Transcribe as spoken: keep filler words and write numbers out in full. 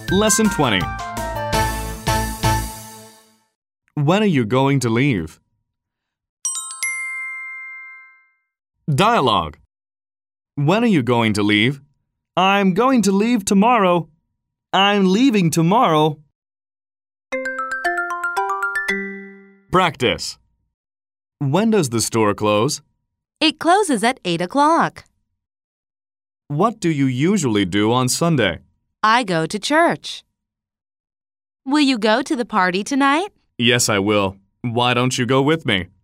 Lesson twenty. When are you going to leave? Dialogue. When are you going to leave? I'm going to leave tomorrow. I'm leaving tomorrow. Practice. When does the store close? It closes at eight o'clock. What do you usually do on Sunday? I go to church. Will you go to the party tonight? Yes, I will. Why don't you go with me?